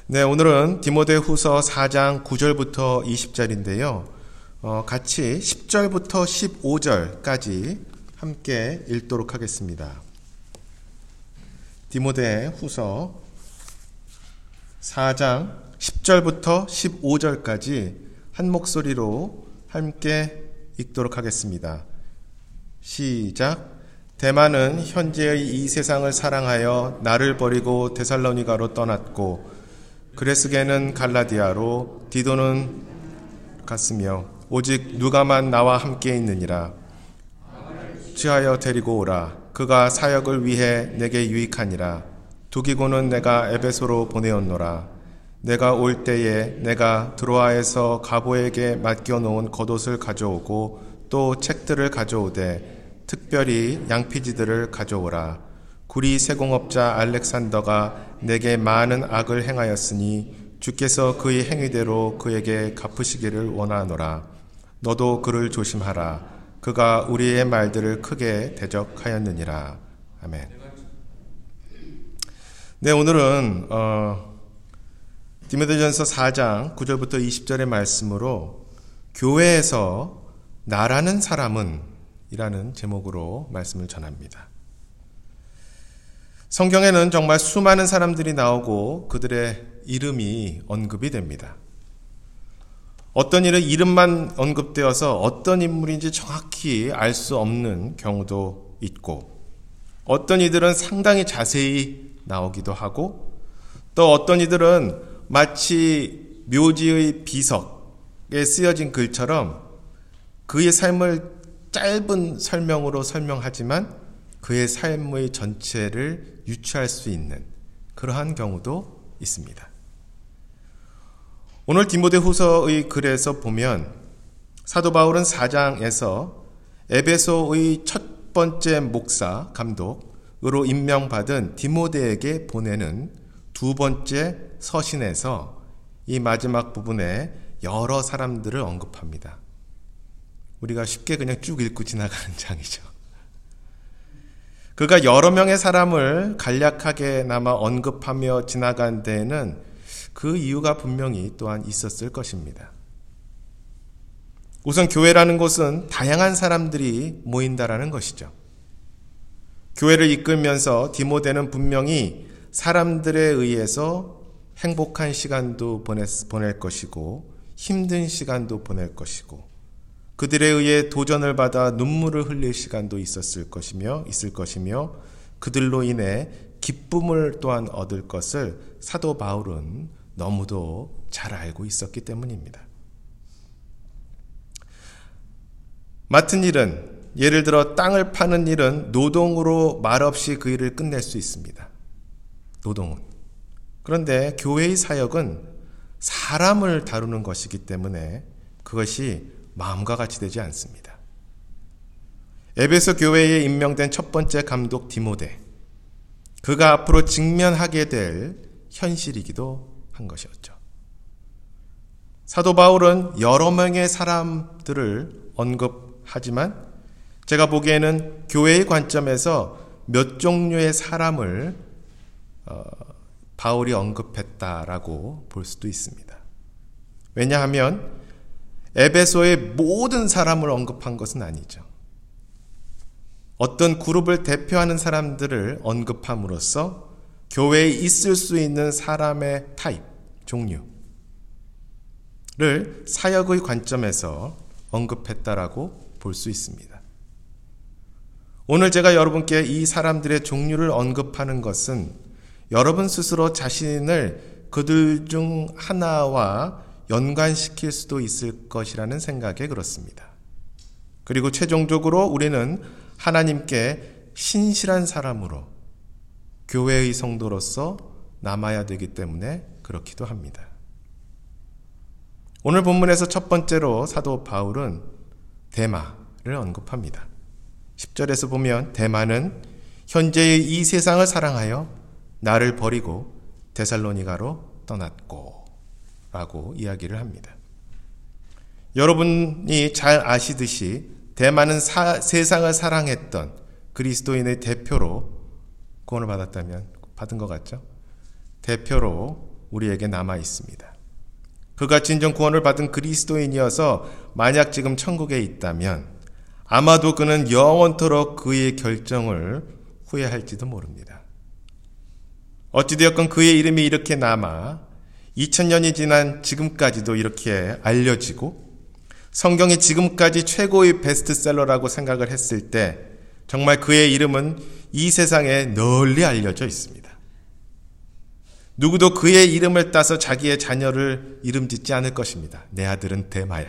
네, 오늘은 디모데후서 4장 9절부터 20절인데요. 같이 10절부터 15절까지 함께 읽도록 하겠습니다. 디모데후서 4장 10절부터 15절까지 한 목소리로 함께 읽도록 하겠습니다. 시작. 데마는 현재의 이 세상을 사랑하여 나를 버리고 데살로니가로 떠났고 그레스게는 갈라디아로 디도는 갔으며 오직 누가만 나와 함께 있느니라. 취하여 데리고 오라. 그가 사역을 위해 내게 유익하니라. 두기고는 내가 에베소로 보내었노라. 내가 올 때에 내가 드로아에서 가보에게 맡겨놓은 겉옷을 가져오고 또 책들을 가져오되 특별히 양피지들을 가져오라. 구리 세공업자 알렉산더가 내게 많은 악을 행하였으니 주께서 그의 행위대로 그에게 갚으시기를 원하노라. 너도 그를 조심하라. 그가 우리의 말들을 크게 대적하였느니라. 아멘. 네, 오늘은 디모데전서 4장 9절부터 20절의 말씀으로 교회에서 나라는 사람은 이라는 제목으로 말씀을 전합니다. 성경에는 정말 수많은 사람들이 나오고 그들의 이름이 언급이 됩니다. 어떤 일은 이름만 언급되어서 어떤 인물인지 정확히 알 수 없는 경우도 있고, 어떤 이들은 상당히 자세히 나오기도 하고, 또 어떤 이들은 마치 묘지의 비석에 쓰여진 글처럼 그의 삶을 짧은 설명으로 설명하지만 그의 삶의 전체를 유추할 수 있는 그러한 경우도 있습니다. 오늘 디모데후서의 글에서 보면 사도 바울은 4장에서 에베소의 첫 번째 목사 감독으로 임명받은 디모데에게 보내는 두 번째 서신에서 이 마지막 부분에 여러 사람들을 언급합니다. 우리가 쉽게 그냥 쭉 읽고 지나가는 장이죠. 그가 여러 명의 사람을 간략하게나마 언급하며 지나간 데에는 그 이유가 분명히 또한 있었을 것입니다. 우선 교회라는 곳은 다양한 사람들이 모인다라는 것이죠. 교회를 이끌면서 디모데는 분명히 사람들에 의해서 행복한 시간도 보낼 것이고 힘든 시간도 보낼 것이고 그들에 의해 도전을 받아 눈물을 흘릴 시간도 있을 것이며 그들로 인해 기쁨을 또한 얻을 것을 사도 바울은 너무도 잘 알고 있었기 때문입니다. 맡은 일은, 예를 들어 땅을 파는 일은 노동으로 말없이 그 일을 끝낼 수 있습니다. 노동은. 그런데 교회의 사역은 사람을 다루는 것이기 때문에 그것이 마음과 같이 되지 않습니다. 에베소 교회에 임명된 첫 번째 감독 디모데, 그가 앞으로 직면하게 될 현실이기도 한 것이었죠. 사도 바울은 여러 명의 사람들을 언급하지만 제가 보기에는 교회의 관점에서 몇 종류의 사람을 바울이 언급했다라고 볼 수도 있습니다. 왜냐하면 에베소의 모든 사람을 언급한 것은 아니죠. 어떤 그룹을 대표하는 사람들을 언급함으로써 교회에 있을 수 있는 사람의 타입, 종류를 사역의 관점에서 언급했다라고 볼 수 있습니다. 오늘 제가 여러분께 이 사람들의 종류를 언급하는 것은 여러분 스스로 자신을 그들 중 하나와 연관시킬 수도 있을 것이라는 생각에 그렇습니다. 그리고 최종적으로 우리는 하나님께 신실한 사람으로 교회의 성도로서 남아야 되기 때문에 그렇기도 합니다. 오늘 본문에서 첫 번째로 사도 바울은 데마를 언급합니다. 10절에서 보면 데마는 현재의 이 세상을 사랑하여 나를 버리고 데살로니가로 떠났고 라고 이야기를 합니다. 여러분이 잘 아시듯이 데마는 세상을 사랑했던 그리스도인의 대표로 구원을 받았다면 받은 것 같죠? 대표로 우리에게 남아 있습니다. 그가 진정 구원을 받은 그리스도인이어서 만약 지금 천국에 있다면 아마도 그는 영원토록 그의 결정을 후회할지도 모릅니다. 어찌되었건 그의 이름이 이렇게 남아 2000년이 지난 지금까지도 이렇게 알려지고 성경이 지금까지 최고의 베스트셀러라고 생각을 했을 때 정말 그의 이름은 이 세상에 널리 알려져 있습니다. 누구도 그의 이름을 따서 자기의 자녀를 이름 짓지 않을 것입니다. 내 아들은 데마야.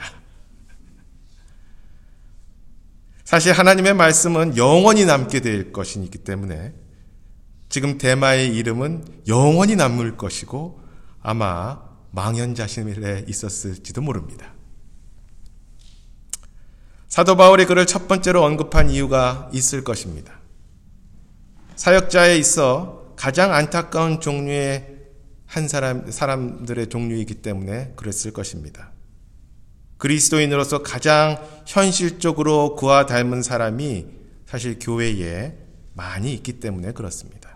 사실 하나님의 말씀은 영원히 남게 될 것이기 때문에 지금 데마의 이름은 영원히 남을 것이고 아마 망연자실에 있었을지도 모릅니다. 사도 바울이 그를 첫 번째로 언급한 이유가 있을 것입니다. 사역자에 있어 가장 안타까운 종류의 사람들의 종류이기 때문에 그랬을 것입니다. 그리스도인으로서 가장 현실적으로 그와 닮은 사람이 사실 교회에 많이 있기 때문에 그렇습니다.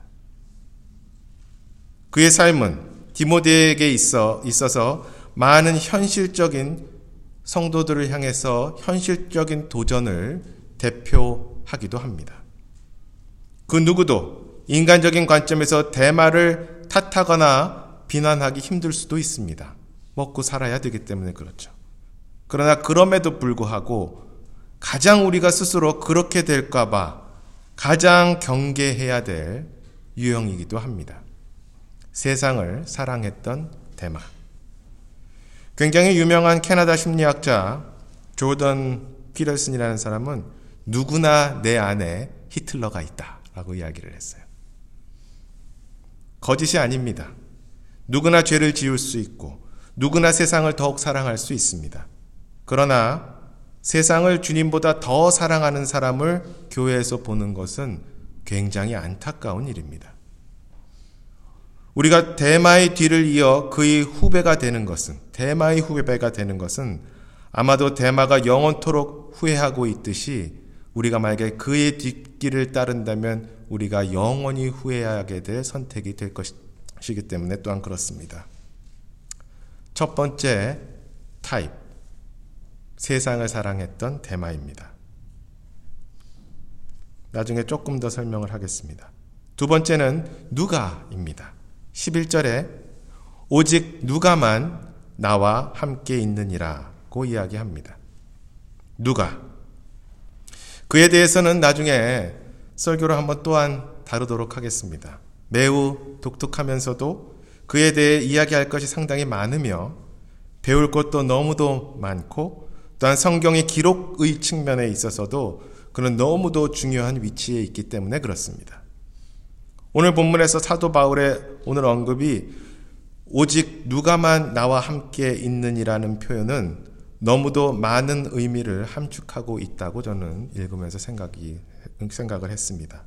그의 삶은 디모데에게 있어서 많은 현실적인 성도들을 향해서 현실적인 도전을 대표하기도 합니다. 그 누구도 인간적인 관점에서 데마를 탓하거나 비난하기 힘들 수도 있습니다. 먹고 살아야 되기 때문에 그렇죠. 그러나 그럼에도 불구하고 가장 우리가 스스로 그렇게 될까 봐 가장 경계해야 될 유형이기도 합니다. 세상을 사랑했던 데마. 굉장히 유명한 캐나다 심리학자 조던 피터슨이라는 사람은 누구나 내 안에 히틀러가 있다라고 이야기를 했어요. 거짓이 아닙니다. 누구나 죄를 지을 수 있고 누구나 세상을 더욱 사랑할 수 있습니다. 그러나 세상을 주님보다 더 사랑하는 사람을 교회에서 보는 것은 굉장히 안타까운 일입니다. 우리가 데마의 뒤를 이어 그의 후배가 되는 것은 아마도 데마가 영원토록 후회하고 있듯이 우리가 만약에 그의 뒷길을 따른다면 우리가 영원히 후회하게 될 선택이 될 것이기 때문에 또한 그렇습니다. 첫 번째 타입, 세상을 사랑했던 데마입니다. 나중에 조금 더 설명을 하겠습니다. 두 번째는 누가입니다. 11절에 오직 누가만 나와 함께 있느니라고 이야기합니다. 누가. 그에 대해서는 나중에 설교를 한번 또한 다루도록 하겠습니다. 매우 독특하면서도 그에 대해 이야기할 것이 상당히 많으며 배울 것도 너무도 많고 또한 성경의 기록의 측면에 있어서도 그는 너무도 중요한 위치에 있기 때문에 그렇습니다. 오늘 본문에서 사도 바울의 오늘 언급이 오직 누가만 나와 함께 있느니라는 표현은 너무도 많은 의미를 함축하고 있다고 저는 읽으면서 생각을 했습니다.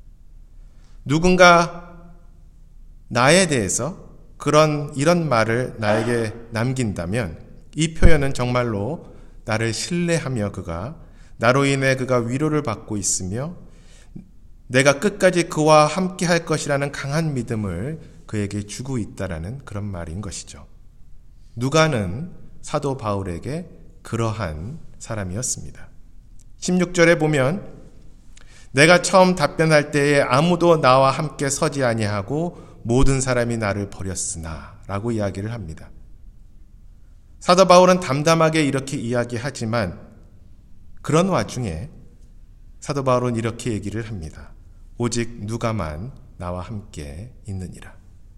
누군가 나에 대해서 이런 말을 나에게 남긴다면 이 표현은 정말로 나를 신뢰하며 나로 인해 그가 위로를 받고 있으며 내가 끝까지 그와 함께 할 것이라는 강한 믿음을 그에게 주고 있다라는 그런 말인 것이죠. 누가는 사도 바울에게 그러한 사람이었습니다. 16절에 보면 내가 처음 답변할 때에 아무도 나와 함께 서지 아니하고 모든 사람이 나를 버렸으나 라고 이야기를 합니다. 사도 바울은 담담하게 이렇게 이야기하지만 그런 와중에 사도 바울은 이렇게 얘기를 합니다. 오직 누가만 나와 함께 있느니라.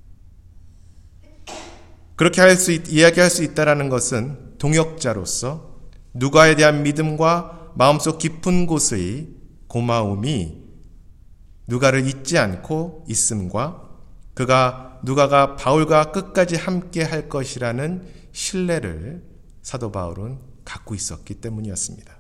그렇게 이야기할 수 있다는 것은 동역자로서 누가에 대한 믿음과 마음속 깊은 곳의 고마움이 누가를 잊지 않고 있음과 누가가 바울과 끝까지 함께 할 것이라는 신뢰를 사도 바울은 갖고 있었기 때문이었습니다.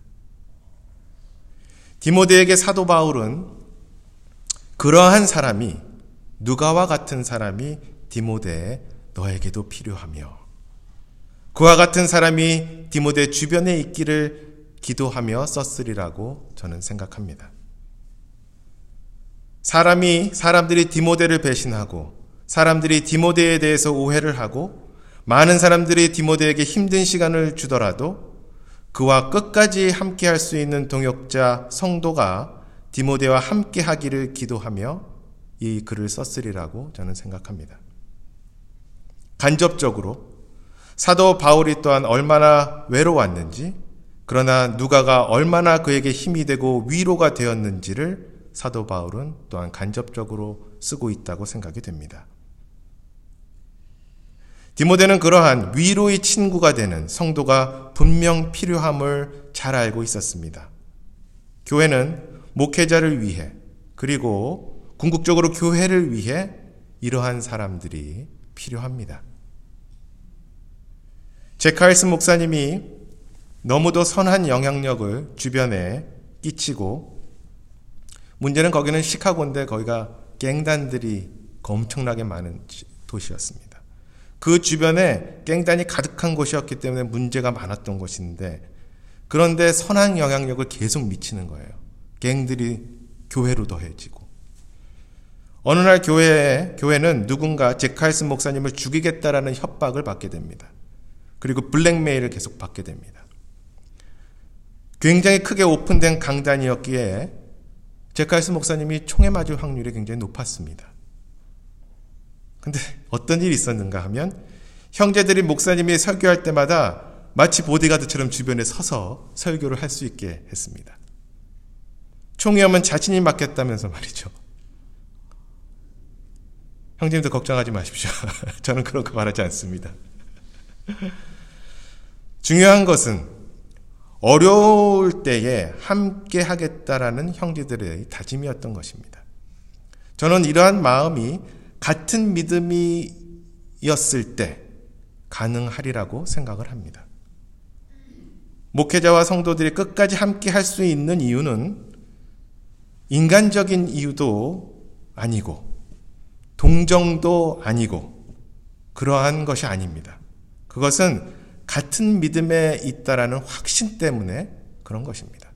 디모데에게 사도 바울은 그러한 사람이 누가와 같은 사람이 디모데 너에게도 필요하며 그와 같은 사람이 디모데 주변에 있기를 기도하며 썼으리라고 저는 생각합니다. 사람들이 디모데를 배신하고 사람들이 디모데에 대해서 오해를 하고 많은 사람들이 디모데에게 힘든 시간을 주더라도 그와 끝까지 함께 할 수 있는 동역자 성도가 디모데와 함께 하기를 기도하며 이 글을 썼으리라고 저는 생각합니다. 간접적으로 사도 바울이 또한 얼마나 외로웠는지, 그러나 누가가 얼마나 그에게 힘이 되고 위로가 되었는지를 사도 바울은 또한 간접적으로 쓰고 있다고 생각이 됩니다. 디모데는 그러한 위로의 친구가 되는 성도가 분명 필요함을 잘 알고 있었습니다. 교회는 목회자를 위해, 그리고 궁극적으로 교회를 위해 이러한 사람들이 필요합니다. 제카일스 목사님이 너무도 선한 영향력을 주변에 끼치고, 문제는 거기는 시카고인데 거기가 갱단들이 엄청나게 많은 도시였습니다. 그 주변에 갱단이 가득한 곳이었기 때문에 문제가 많았던 곳인데, 그런데 선한 영향력을 계속 미치는 거예요. 갱들이 교회로 더해지고, 어느 날 교회는 누군가 제카일스 목사님을 죽이겠다라는 협박을 받게 됩니다. 그리고 블랙메일을 계속 받게 됩니다. 굉장히 크게 오픈된 강단이었기에 제카일스 목사님이 총에 맞을 확률이 굉장히 높았습니다. 근데 어떤 일이 있었는가 하면, 형제들이 목사님이 설교할 때마다 마치 보디가드처럼 주변에 서서 설교를 할 수 있게 했습니다. 총이 오면 자신이 맞겠다면서 말이죠. 형제님들 걱정하지 마십시오. 저는 그런 거 말하지 않습니다. 중요한 것은 어려울 때에 함께 하겠다라는 형제들의 다짐이었던 것입니다. 저는 이러한 마음이 같은 믿음이었을 때 가능하리라고 생각을 합니다. 목회자와 성도들이 끝까지 함께 할 수 있는 이유는 인간적인 이유도 아니고 동정도 아니고 그러한 것이 아닙니다. 그것은 같은 믿음에 있다라는 확신 때문에 그런 것입니다.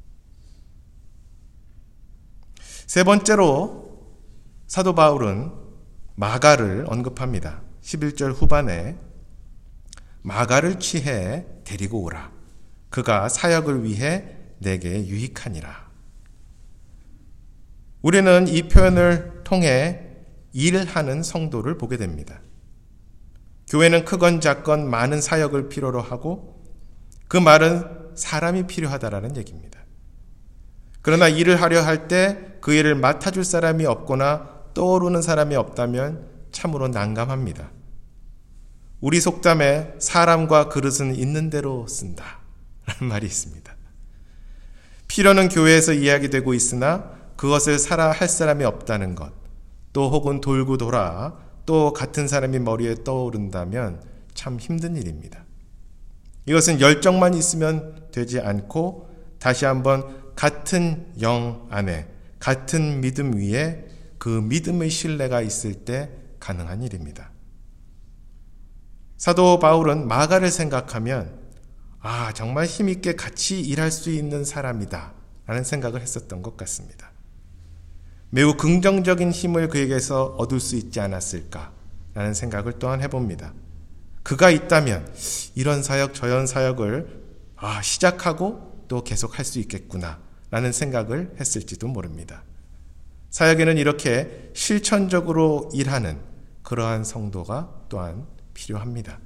세 번째로 사도 바울은 마가를 언급합니다. 11절 후반에 마가를 취해 데리고 오라. 그가 사역을 위해 내게 유익하니라. 우리는 이 표현을 통해 일하는 성도를 보게 됩니다. 교회는 크건 작건 많은 사역을 필요로 하고 그 말은 사람이 필요하다라는 얘기입니다. 그러나 일을 하려 할 때 그 일을 맡아줄 사람이 없거나 떠오르는 사람이 없다면 참으로 난감합니다. 우리 속담에 사람과 그릇은 있는 대로 쓴다 라는 말이 있습니다. 필요는 교회에서 이야기되고 있으나 그것을 살아 할 사람이 없다는 것, 또 혹은 돌고 돌아 또 같은 사람이 머리에 떠오른다면 참 힘든 일입니다. 이것은 열정만 있으면 되지 않고 다시 한번 같은 영 안에 같은 믿음 위에 그 믿음의 신뢰가 있을 때 가능한 일입니다. 사도 바울은 마가를 생각하면 정말 힘있게 같이 일할 수 있는 사람이다 라는 생각을 했었던 것 같습니다. 매우 긍정적인 힘을 그에게서 얻을 수 있지 않았을까 라는 생각을 또한 해봅니다. 그가 있다면 이런 사역 저런 사역을 시작하고 또 계속 할 수 있겠구나 라는 생각을 했을지도 모릅니다. 사역에는 이렇게 실천적으로 일하는 그러한 성도가 또한 필요합니다.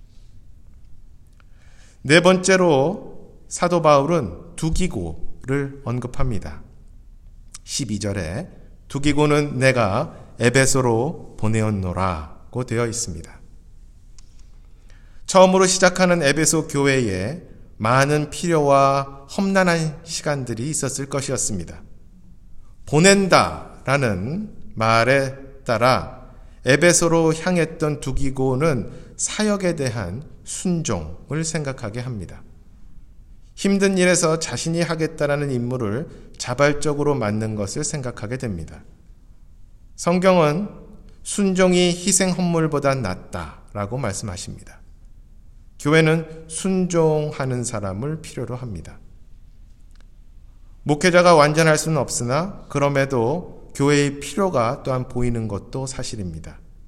네 번째로 사도 바울은 두기고를 언급합니다. 12절에 두기고는 내가 에베소로 보내었노라고 되어 있습니다. 처음으로 시작하는 에베소 교회에 많은 필요와 험난한 시간들이 있었을 것이었습니다. 보낸다라는 말에 따라 에베소로 향했던 두기고는 사역에 대한 순종을 생각하게 합니다. 힘든 일에서 자신이 하겠다라는 임무를 자발적으로 맡는 것을 생각하게 됩니다. 성경은 순종이 희생 헌물보다 낫다라고 말씀하십니다. 교회는 순종하는 사람을 필요로 합니다. 목회자가 완전할 수는 없으나 그럼에도 교회의 필요가 또한 보이는 것도 사실입니다.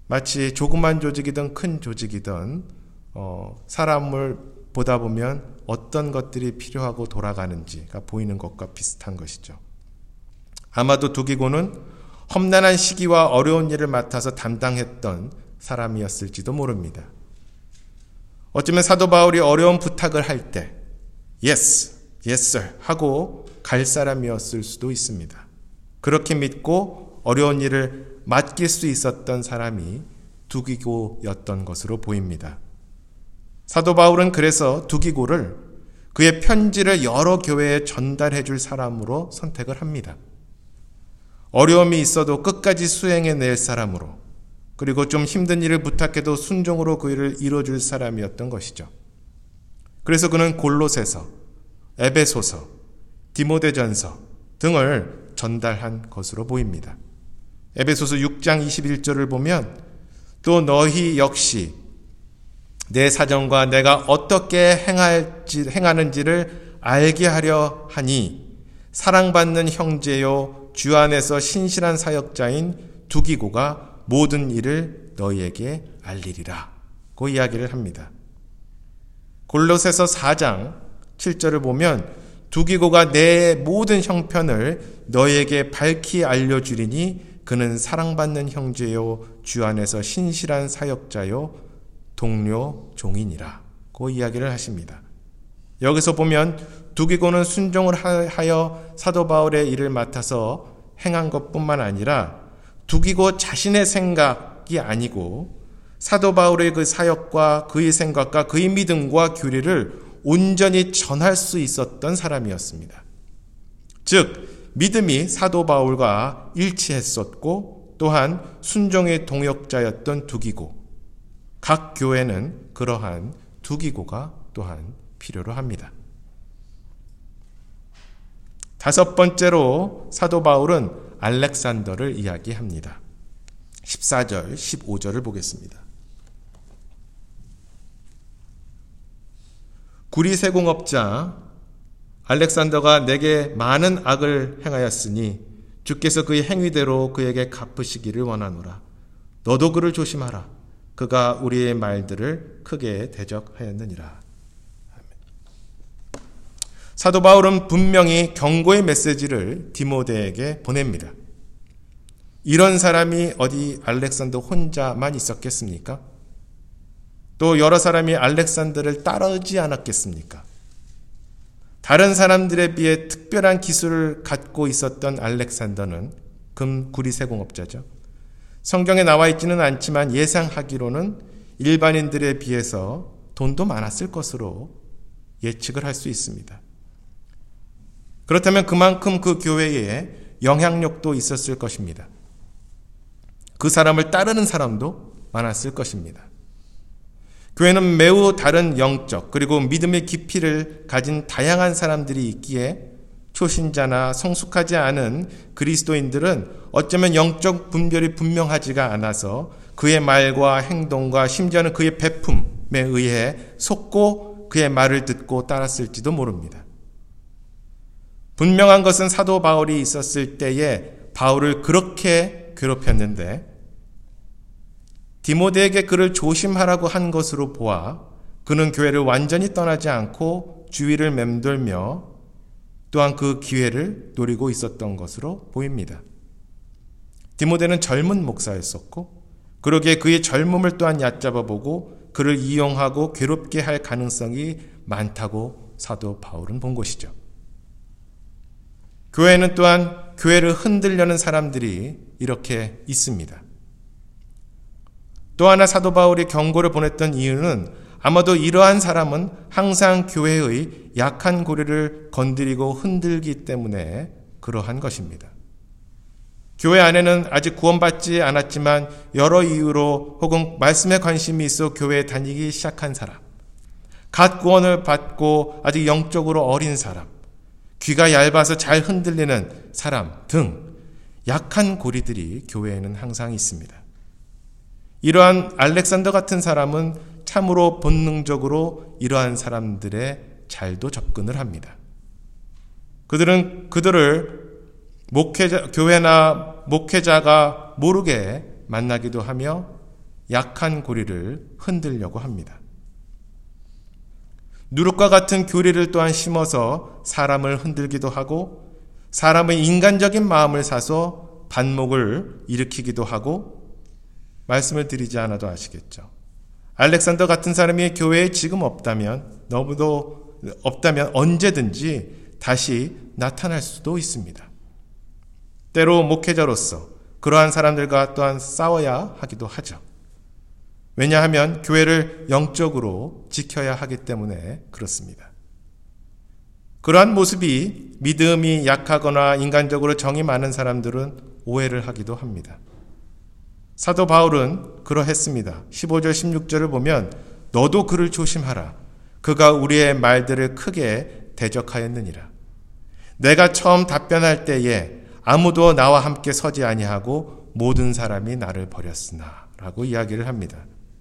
마치 조그만 조직이든 큰 조직이든 사람을 보다 보면 어떤 것들이 필요하고 돌아가는지가 보이는 것과 비슷한 것이죠. 아마도 두기고는 험난한 시기와 어려운 일을 맡아서 담당했던 사람이었을지도 모릅니다. 어쩌면 사도 바울이 어려운 부탁을 할 때 Yes, yes sir 하고 갈 사람이었을 수도 있습니다. 그렇게 믿고 어려운 일을 맡길 수 있었던 사람이 두기고였던 것으로 보입니다. 사도 바울은 그래서 두기고를 그의 편지를 여러 교회에 전달해 줄 사람으로 선택을 합니다. 어려움이 있어도 끝까지 수행해낼 사람으로, 그리고 좀 힘든 일을 부탁해도 순종으로 그 일을 이뤄줄 사람이었던 것이죠. 그래서 그는 골로새서, 에베소서, 디모데전서 등을 전달한 것으로 보입니다. 에베소서 6장 21절을 보면 또 너희 역시 내 사정과 내가 어떻게 행하는지를 알게 하려 하니 사랑받는 형제요 주 안에서 신실한 사역자인 두기고가 모든 일을 너희에게 알리리라 고 이야기를 합니다. 골로새서 4장 7절을 보면 두기고가 내 모든 형편을 너희에게 밝히 알려주리니 그는 사랑받는 형제요 주 안에서 신실한 사역자요 동료 종이니라 고 이야기를 하십니다. 여기서 보면 두기고는 순종을 하여 사도 바울의 일을 맡아서 행한 것뿐만 아니라 두기고 자신의 생각이 아니고 사도 바울의 그 사역과 그의 생각과 그의 믿음과 교리를 온전히 전할 수 있었던 사람이었습니다. 즉 믿음이 사도 바울과 일치했었고 또한 순종의 동역자였던 두기고, 각 교회는 그러한 두기고가 또한 필요로 합니다. 다섯 번째로 사도 바울은 알렉산더를 이야기합니다. 14절, 15절을 보겠습니다. 구리세공업자 알렉산더가 내게 많은 악을 행하였으니 주께서 그의 행위대로 그에게 갚으시기를 원하노라. 너도 그를 조심하라. 그가 우리의 말들을 크게 대적하였느니라. 사도 바울은 분명히 경고의 메시지를 디모데에게 보냅니다. 이런 사람이 어디 알렉산더 혼자만 있었겠습니까? 또 여러 사람이 알렉산더를 따르지 않았겠습니까? 다른 사람들에 비해 특별한 기술을 갖고 있었던 알렉산더는 구리세공업자죠. 성경에 나와 있지는 않지만 예상하기로는 일반인들에 비해서 돈도 많았을 것으로 예측을 할 수 있습니다. 그렇다면 그만큼 그 교회에 영향력도 있었을 것입니다. 그 사람을 따르는 사람도 많았을 것입니다. 교회는 매우 다른 영적 그리고 믿음의 깊이를 가진 다양한 사람들이 있기에 초신자나 성숙하지 않은 그리스도인들은 어쩌면 영적 분별이 분명하지가 않아서 그의 말과 행동과 심지어는 그의 베품에 의해 속고 그의 말을 듣고 따랐을지도 모릅니다. 분명한 것은 사도 바울이 있었을 때에 바울을 그렇게 괴롭혔는데 디모데에게 그를 조심하라고 한 것으로 보아 그는 교회를 완전히 떠나지 않고 주위를 맴돌며 또한 그 기회를 노리고 있었던 것으로 보입니다. 디모데는 젊은 목사였었고 그러기에 그의 젊음을 또한 얕잡아보고 그를 이용하고 괴롭게 할 가능성이 많다고 사도 바울은 본 것이죠. 교회는 또한 교회를 흔들려는 사람들이 이렇게 있습니다. 또 하나 사도 바울이 경고를 보냈던 이유는 아마도 이러한 사람은 항상 교회의 약한 고리를 건드리고 흔들기 때문에 그러한 것입니다. 교회 안에는 아직 구원받지 않았지만 여러 이유로 혹은 말씀에 관심이 있어 교회에 다니기 시작한 사람, 갓 구원을 받고 아직 영적으로 어린 사람, 귀가 얇아서 잘 흔들리는 사람 등 약한 고리들이 교회에는 항상 있습니다. 이러한 알렉산더 같은 사람은 참으로 본능적으로 이러한 사람들의 잘도 접근을 합니다. 그들을 교회나 목회자가 모르게 만나기도 하며 약한 고리를 흔들려고 합니다. 누룩과 같은 교리를 또한 심어서 사람을 흔들기도 하고 사람의 인간적인 마음을 사서 반목을 일으키기도 하고, 말씀을 드리지 않아도 아시겠죠. 알렉산더 같은 사람이 교회에 지금 없다면, 너무도 없다면 언제든지 다시 나타날 수도 있습니다. 때로 목회자로서 그러한 사람들과 또한 싸워야 하기도 하죠. 왜냐하면 교회를 영적으로 지켜야 하기 때문에 그렇습니다. 그러한 모습이 믿음이 약하거나 인간적으로 정이 많은 사람들은 오해를 하기도 합니다. 사도 바울은 그러했습니다. 15절 16절을 보면 너도 그를 조심하라. 그가 우리의 말들을 크게 대적하였느니라. 내가 처음 답변할 때에 아무도 나와 함께 서지 아니하고 모든 사람이 나를 버렸으나 라고 이야기를 합니다.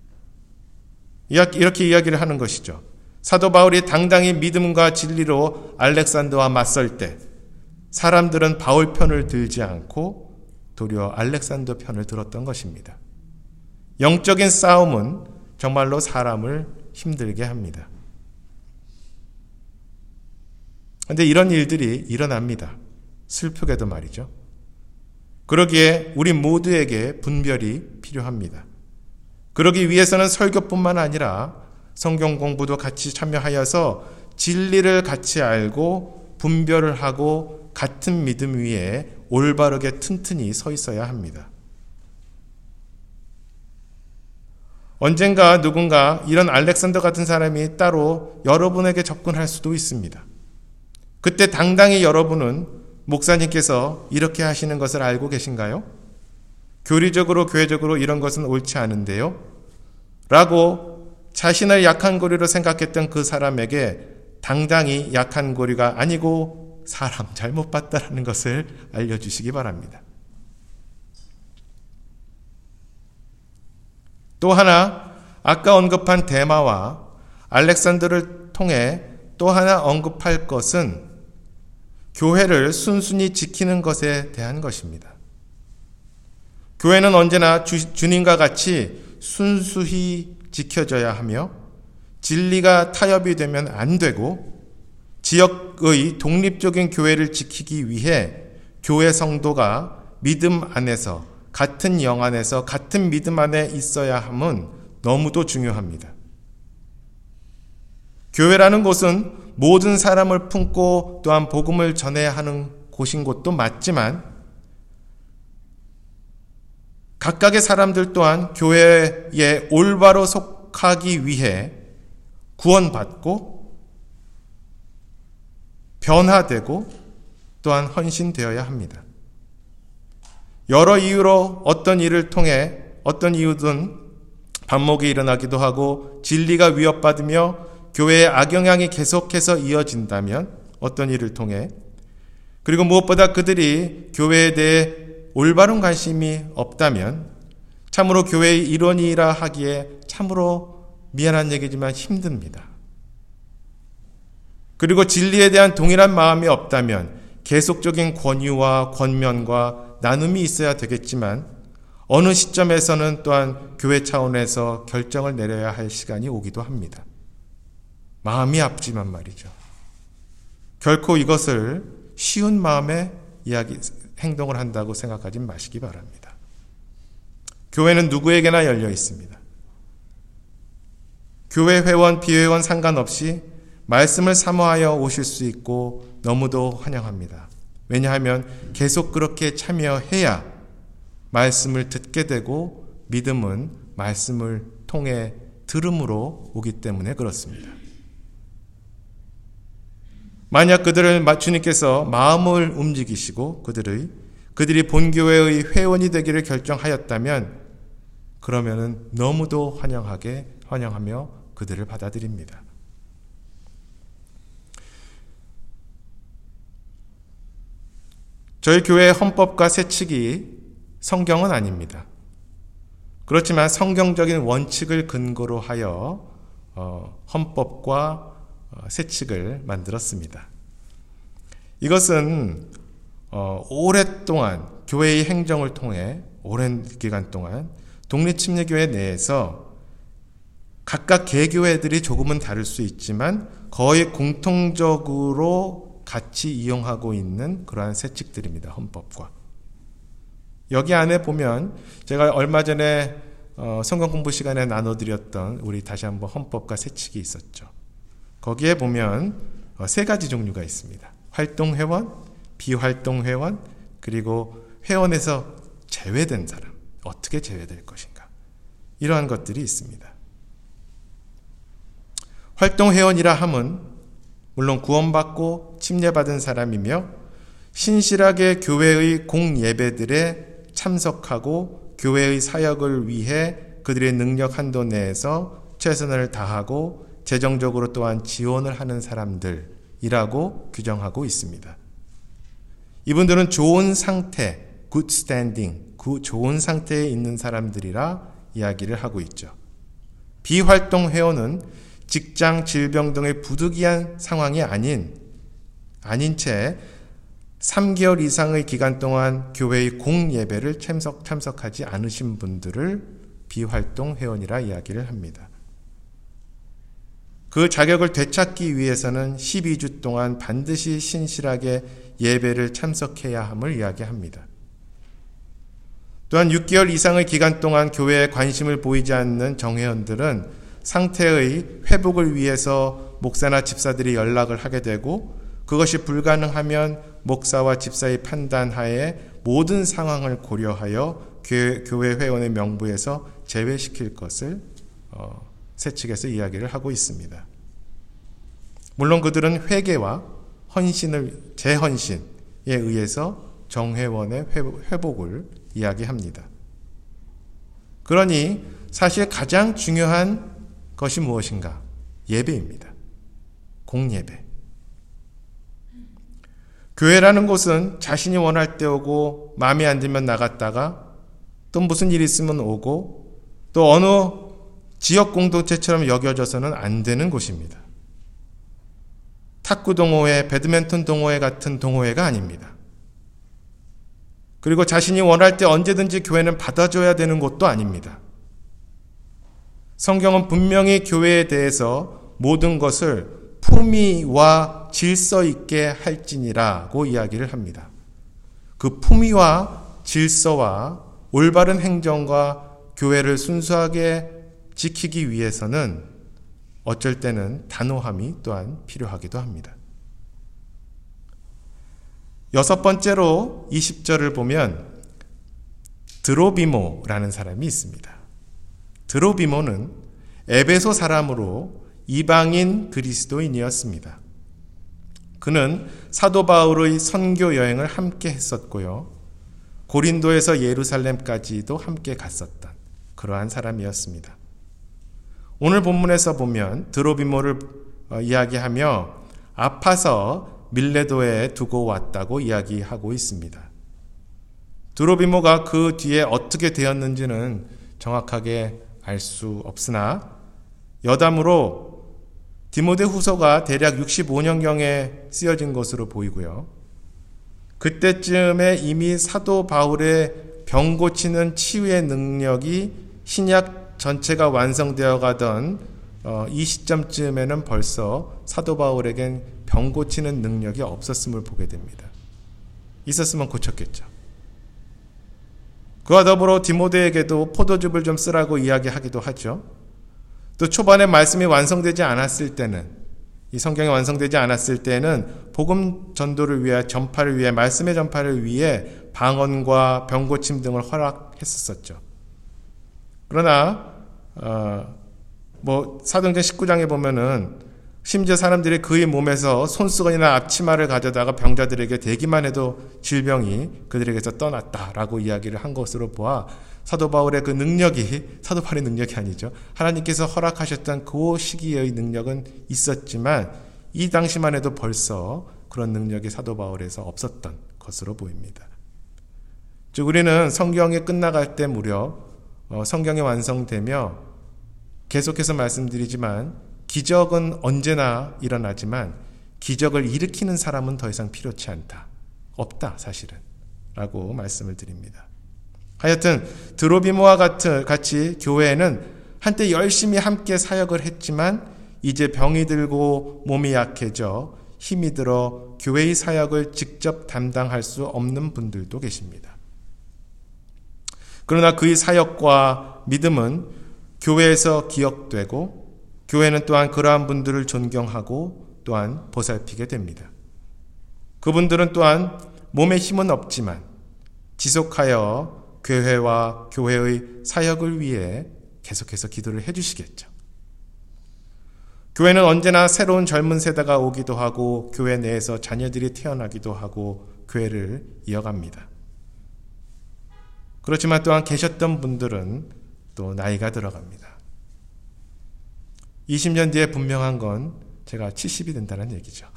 이렇게 이야기를 하는 것이죠. 사도 바울이 당당히 믿음과 진리로 알렉산더와 맞설 때 사람들은 바울 편을 들지 않고 도리어 알렉산더 편을 들었던 것입니다. 영적인 싸움은 정말로 사람을 힘들게 합니다. 그런데 이런 일들이 일어납니다. 슬프게도 말이죠. 그러기에 우리 모두에게 분별이 필요합니다. 그러기 위해서는 설교뿐만 아니라 성경 공부도 같이 참여하여서 진리를 같이 알고 분별을 하고 같은 믿음 위에 올바르게 튼튼히 서 있어야 합니다. 언젠가 누군가 이런 알렉산더 같은 사람이 따로 여러분에게 접근할 수도 있습니다. 그때 당당히 여러분은 목사님께서 이렇게 하시는 것을 알고 계신가요? 교리적으로 교회적으로 이런 것은 옳지 않은데요? 라고 자신을 약한 고리로 생각했던 그 사람에게 당당히 약한 고리가 아니고 사람 잘못 봤다라는 것을 알려주시기 바랍니다. 또 하나, 아까 언급한 데마와 알렉산더를 통해 또 하나 언급할 것은 교회를 순순히 지키는 것에 대한 것입니다. 교회는 언제나 주님과 같이 순수히 지켜져야 하며 진리가 타협이 되면 안 되고 지역의 독립적인 교회를 지키기 위해 교회 성도가 믿음 안에서 같은 영 안에서 같은 믿음 안에 있어야 함은 너무도 중요합니다. 교회라는 곳은 모든 사람을 품고 또한 복음을 전해야 하는 곳인 것도 맞지만 각각의 사람들 또한 교회에 올바로 속하기 위해 구원받고 변화되고 또한 헌신되어야 합니다. 여러 이유로 어떤 일을 통해 어떤 이유든 반목이 일어나기도 하고 진리가 위협받으며 교회의 악영향이 계속해서 이어진다면 어떤 일을 통해 그리고 무엇보다 그들이 교회에 대해 올바른 관심이 없다면 참으로 교회의 일원이라 하기에 참으로 미안한 얘기지만 힘듭니다. 그리고 진리에 대한 동일한 마음이 없다면 계속적인 권유와 권면과 나눔이 있어야 되겠지만 어느 시점에서는 또한 교회 차원에서 결정을 내려야 할 시간이 오기도 합니다. 마음이 아프지만 말이죠. 결코 이것을 쉬운 마음에 행동을 한다고 생각하지 마시기 바랍니다. 교회는 누구에게나 열려 있습니다. 교회 회원, 비회원 상관없이 말씀을 사모하여 오실 수 있고 너무도 환영합니다. 왜냐하면 계속 그렇게 참여해야 말씀을 듣게 되고 믿음은 말씀을 통해 들음으로 오기 때문에 그렇습니다. 만약 주님께서 마음을 움직이시고 그들이 본교회의 회원이 되기를 결정하였다면 그러면은 너무도 환영하며 그들을 받아들입니다. 저희 교회의 헌법과 세칙이 성경은 아닙니다. 그렇지만 성경적인 원칙을 근거로 하여 헌법과 세칙을 만들었습니다. 이것은 오랫동안 교회의 행정을 통해 오랜 기간 동안 독립침례교회 내에서 각각 개교회들이 조금은 다를 수 있지만 거의 공통적으로 같이 이용하고 있는 그러한 세칙들입니다. 헌법과. 여기 안에 보면 제가 얼마 전에 성경 공부 시간에 나눠드렸던 우리 다시 한번 헌법과 세칙이 있었죠. 거기에 보면 세 가지 종류가 있습니다. 활동회원, 비활동회원, 그리고 회원에서 제외된 사람. 어떻게 제외될 것인가. 이러한 것들이 있습니다. 활동회원이라 함은 물론 구원받고 침례받은 사람이며 신실하게 교회의 공예배들에 참석하고 교회의 사역을 위해 그들의 능력 한도 내에서 최선을 다하고 재정적으로 또한 지원을 하는 사람들이라고 규정하고 있습니다. 이분들은 좋은 상태, good standing, 좋은 상태에 있는 사람들이라 이야기를 하고 있죠. 비활동 회원은 직장, 질병 등의 부득이한 상황이 아닌 채 3개월 이상의 기간 동안 교회의 공예배를 참석하지 않으신 분들을 비활동 회원이라 이야기를 합니다. 그 자격을 되찾기 위해서는 12주 동안 반드시 신실하게 예배를 참석해야 함을 이야기합니다. 또한 6개월 이상의 기간 동안 교회에 관심을 보이지 않는 정회원들은 상태의 회복을 위해서 목사나 집사들이 연락을 하게 되고 그것이 불가능하면 목사와 집사의 판단하에 모든 상황을 고려하여 교회 회원의 명부에서 제외시킬 것을 세칙에서 이야기를 하고 있습니다. 물론 그들은 회개와 재헌신에 의해서 정회원의 회복을 이야기합니다. 그러니 사실 가장 중요한 것이 무엇인가? 예배입니다. 공예배. 교회라는 곳은 자신이 원할 때 오고 마음에 안 들면 나갔다가 또 무슨 일이 있으면 오고 또 어느 지역 공동체처럼 여겨져서는 안 되는 곳입니다. 탁구 동호회, 배드민턴 동호회 같은 동호회가 아닙니다. 그리고 자신이 원할 때 언제든지 교회는 받아줘야 되는 곳도 아닙니다. 성경은 분명히 교회에 대해서 모든 것을 품위와 질서 있게 할지니라고 이야기를 합니다. 그 품위와 질서와 올바른 행정과 교회를 순수하게 지키기 위해서는 어쩔 때는 단호함이 또한 필요하기도 합니다. 6번째로 20절을 보면 드로비모라는 사람이 있습니다. 드로비모는 에베소 사람으로 이방인 그리스도인이었습니다. 그는 사도 바울의 선교 여행을 함께 했었고요. 고린도에서 예루살렘까지도 함께 갔었던 그러한 사람이었습니다. 오늘 본문에서 보면 드로비모를 이야기하며 아파서 밀레도에 두고 왔다고 이야기하고 있습니다. 드로비모가 그 뒤에 어떻게 되었는지는 정확하게 알 수 없으나 여담으로 디모데후서가 대략 65년경에 쓰여진 것으로 보이고요. 그때쯤에 이미 사도 바울의 병 고치는 치유의 능력이 신약 전체가 완성되어 가던 이 시점쯤에는 벌써 사도 바울에겐 병 고치는 능력이 없었음을 보게 됩니다. 있었으면 고쳤겠죠. 그와 더불어 디모데에게도 포도즙을 좀 쓰라고 이야기하기도 하죠. 또 초반에 말씀이 완성되지 않았을 때는, 이 성경이 완성되지 않았을 때는 복음 전도를 위해, 전파를 위해, 말씀의 전파를 위해 방언과 병고침 등을 허락했었죠. 그러나 사도행전 19장에 보면은 심지어 사람들이 그의 몸에서 손수건이나 앞치마를 가져다가 병자들에게 대기만 해도 질병이 그들에게서 떠났다라고 이야기를 한 것으로 보아 사도 바울의 그 능력이, 사도 바울의 능력이 아니죠. 하나님께서 허락하셨던 그 시기의 능력은 있었지만 이 당시만 해도 벌써 그런 능력이 사도 바울에서 없었던 것으로 보입니다. 즉 우리는 성경이 끝나갈 때 무렵 성경이 완성되며 계속해서 말씀드리지만 기적은 언제나 일어나지만 기적을 일으키는 사람은 더 이상 필요치 않다. 없다 사실은. 라고 말씀을 드립니다. 하여튼 드로비모와 같이 교회에는 한때 열심히 함께 사역을 했지만 이제 병이 들고 몸이 약해져 힘이 들어 교회의 사역을 직접 담당할 수 없는 분들도 계십니다. 그러나 그의 사역과 믿음은 교회에서 기억되고 교회는 또한 그러한 분들을 존경하고 또한 보살피게 됩니다. 그분들은 또한 몸에 힘은 없지만 지속하여 교회와 교회의 사역을 위해 계속해서 기도를 해주시겠죠. 교회는 언제나 새로운 젊은 세대가 오기도 하고 교회 내에서 자녀들이 태어나기도 하고 교회를 이어갑니다. 그렇지만 또한 계셨던 분들은 또 나이가 들어갑니다. 20년 뒤에 분명한 건 제가 70이 된다는 얘기죠.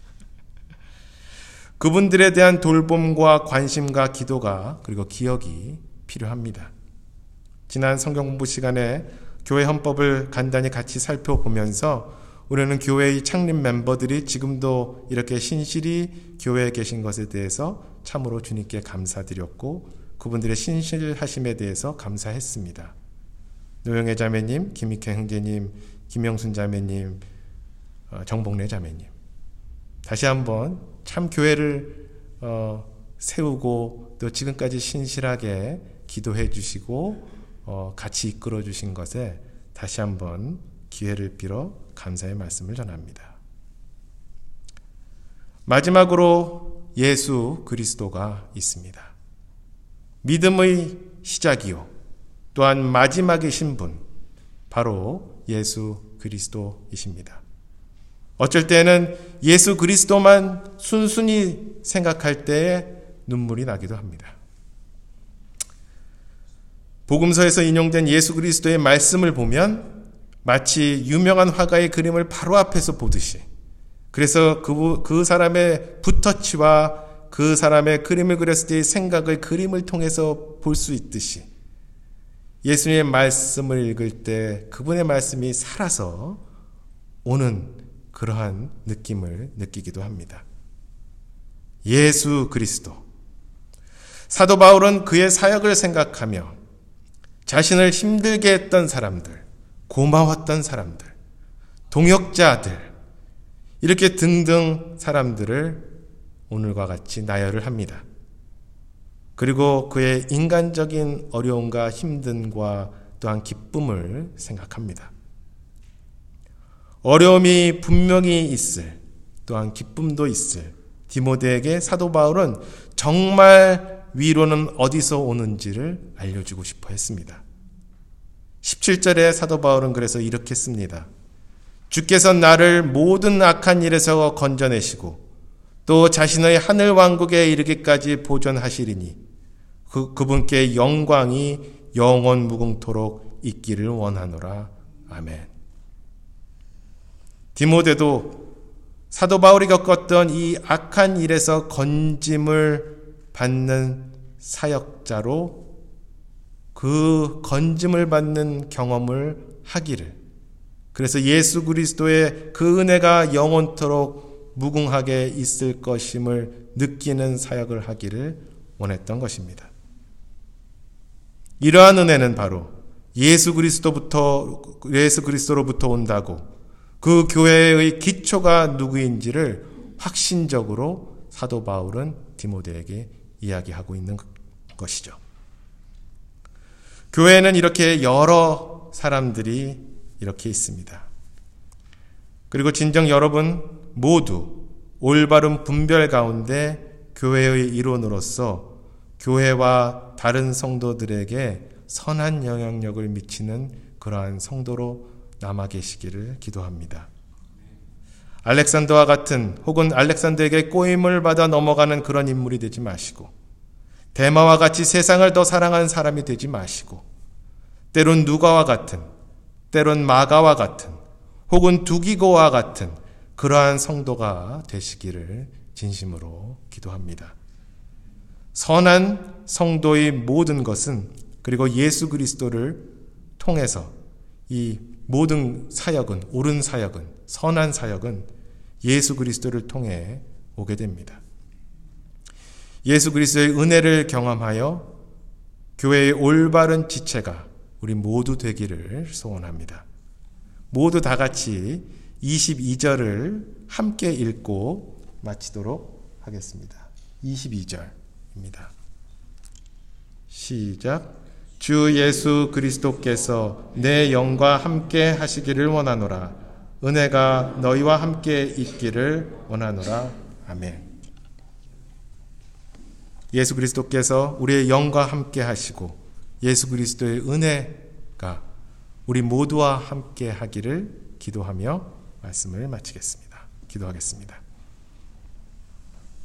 그분들에 대한 돌봄과 관심과 기도가 그리고 기억이 필요합니다. 지난 성경 공부 시간에 교회 헌법을 간단히 같이 살펴보면서 우리는 교회의 창립 멤버들이 지금도 이렇게 신실히 교회에 계신 것에 대해서 참으로 주님께 감사드렸고 그분들의 신실하심에 대해서 감사했습니다. 노영애 자매님, 김익혜 형제님, 김영순 자매님, 정복래 자매님, 다시 한번 참 교회를 세우고 또 지금까지 신실하게 기도해 주시고 같이 이끌어 주신 것에 다시 한번 기회를 빌어 감사의 말씀을 전합니다. 마지막으로 예수 그리스도가 있습니다. 믿음의 시작이요 또한 마지막이신 분, 바로 예수 그리스도이십니다. 어쩔 때는 예수 그리스도만 순순히 생각할 때에 눈물이 나기도 합니다. 복음서에서 인용된 예수 그리스도의 말씀을 보면 마치 유명한 화가의 그림을 바로 앞에서 보듯이, 그래서 그 사람의 붓터치와 그 사람의 그림을 그렸을 때의 생각을 그림을 통해서 볼 수 있듯이 예수님의 말씀을 읽을 때 그분의 말씀이 살아서 오는 그러한 느낌을 느끼기도 합니다. 예수 그리스도. 사도 바울은 그의 사역을 생각하며 자신을 힘들게 했던 사람들, 고마웠던 사람들, 동역자들, 이렇게 등등 사람들을 오늘과 같이 나열을 합니다. 그리고 그의 인간적인 어려움과 힘듦과 또한 기쁨을 생각합니다. 어려움이 분명히 있을, 또한 기쁨도 있을 디모데에게 사도 바울은 정말 위로는 어디서 오는지를 알려주고 싶어 했습니다. 17절에 사도 바울은 그래서 이렇게 씁니다. 주께서 나를 모든 악한 일에서 건져내시고 또 자신의 하늘 왕국에 이르기까지 보존하시리니 그분께 영광이 영원 무궁토록 있기를 원하노라. 아멘. 디모데도 사도 바울이 겪었던 이 악한 일에서 건짐을 받는 사역자로 그 건짐을 받는 경험을 하기를, 그래서 예수 그리스도의 그 은혜가 영원토록 무궁하게 있을 것임을 느끼는 사역을 하기를 원했던 것입니다. 이러한 은혜는 바로 예수 그리스도로부터 온다고, 그 교회의 기초가 누구인지를 확신적으로 사도 바울은 디모데에게 이야기하고 있는 것이죠. 교회에는 이렇게 여러 사람들이 이렇게 있습니다. 그리고 진정 여러분 모두 올바른 분별 가운데 교회의 일원으로서 교회와 다른 성도들에게 선한 영향력을 미치는 그러한 성도로 남아 계시기를 기도합니다. 알렉산더와 같은, 혹은 알렉산더에게 꼬임을 받아 넘어가는 그런 인물이 되지 마시고, 데마와 같이 세상을 더 사랑하는 사람이 되지 마시고, 때론 누가와 같은, 때론 마가와 같은, 혹은 두기고와 같은 그러한 성도가 되시기를 진심으로 기도합니다. 선한 성도의 모든 것은, 그리고 예수 그리스도를 통해서 이 모든 사역은, 옳은 사역은, 선한 사역은 예수 그리스도를 통해 오게 됩니다. 예수 그리스도의 은혜를 경험하여 교회의 올바른 지체가 우리 모두 되기를 소원합니다. 모두 다 같이 22절을 함께 읽고 마치도록 하겠습니다. 22절입니다. 시작. 주 예수 그리스도께서 내 영과 함께 하시기를 원하노라. 은혜가 너희와 함께 있기를 원하노라. 아멘. 예수 그리스도께서 우리의 영과 함께 하시고 예수 그리스도의 은혜가 우리 모두와 함께 하기를 기도하며 말씀을 마치겠습니다. 기도하겠습니다.